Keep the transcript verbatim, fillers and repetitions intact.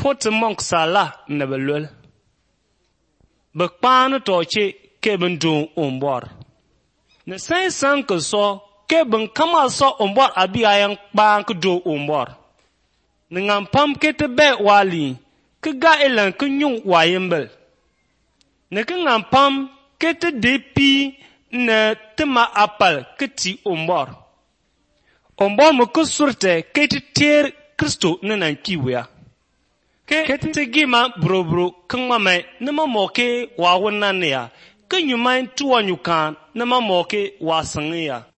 put monk sala ne belul. Bekpan toche keben do ombor. Ne sai san ke so keben kama so ombor abi ayang bank do ombor. Ne ngam pam kete be wali ke ga elan ke nyung wayembel. Ne ke ngam pam kete depi ne tema apal keti ombor. Ombor mo kusurte kete ter Kristo ne nan kiwea. Kete te gima bro bro kengma me ne ma moke wa wona ne ya. Ke nyumain tuwa nyukan ne ma moke wa sangia.